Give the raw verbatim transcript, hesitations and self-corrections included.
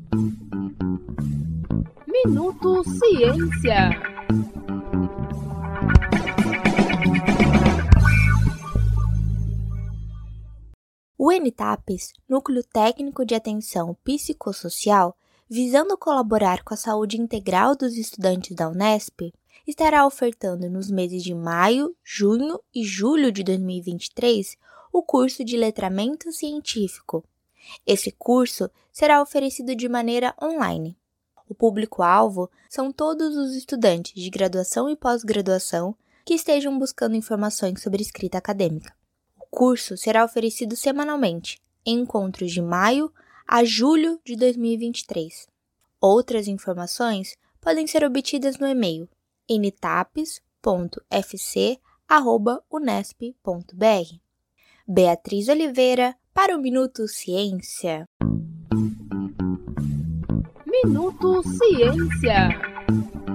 Minuto Ciência. O ENITAPES, Núcleo Técnico de Atenção Psicossocial, visando colaborar com a saúde integral dos estudantes da Unesp, estará ofertando nos meses de maio, junho e julho de dois mil e vinte e três o curso de Letramento Científico. Esse curso será oferecido de maneira online. O público-alvo são todos os estudantes de graduação e pós-graduação que estejam buscando informações sobre escrita acadêmica. O curso será oferecido semanalmente, em encontros de maio a julho de dois mil e vinte e três. Outras informações podem ser obtidas no e-mail enitapes ponto f c arroba unesp ponto b r. Beatriz Oliveira para o Minuto Ciência. Minuto Ciência.